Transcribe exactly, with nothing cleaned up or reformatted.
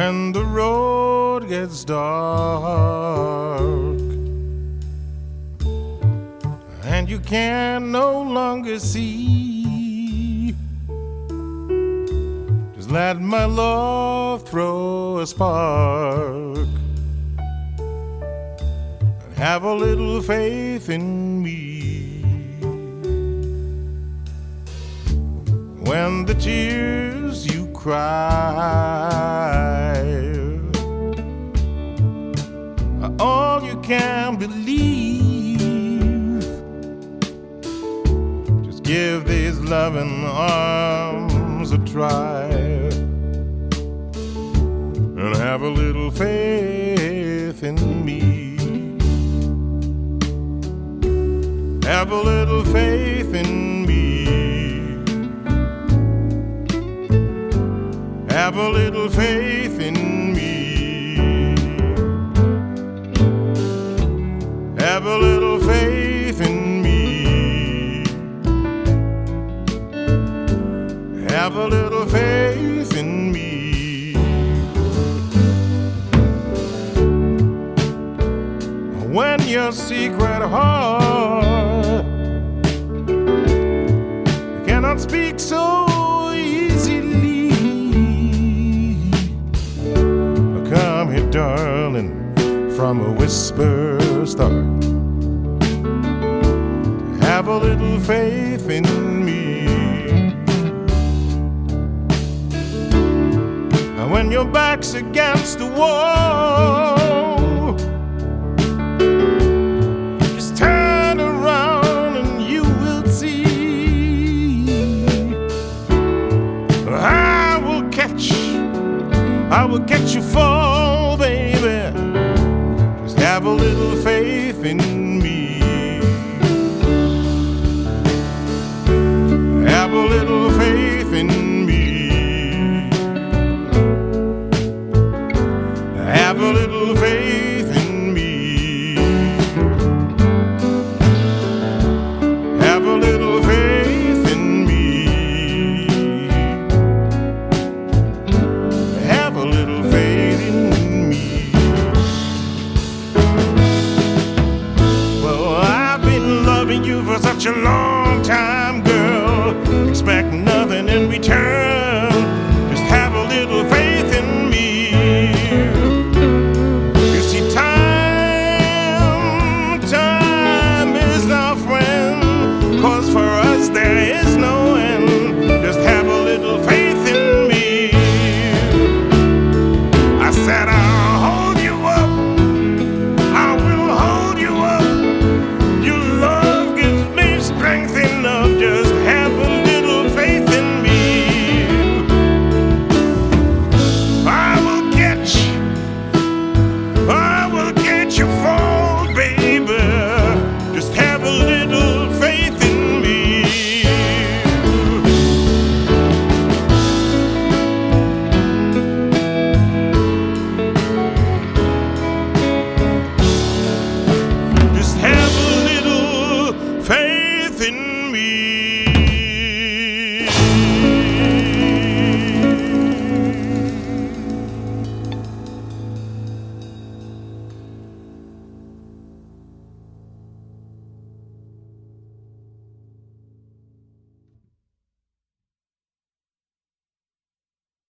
when the road gets dark and you can no longer see, just let my love throw a spark and have a little faith in me. When the tears you cry are all you can believe, just give these loving arms a try and have a little faith in me. Have a little faith in me. Have a little faith in me. Have a little faith in me. Have a little faith in me. When your secret heart cannot speak so easily, come here, darling, from a whisper start. Have a little faith in me. And when your back's against the wall, just turn around and you will see I will catch I will catch you fall, baby. Just have a little faith in me. Have a little faith in me. Have a little faith in me. Have a little faith in me. Have a little faith in me. Well, I've been loving you for such a long time, girl.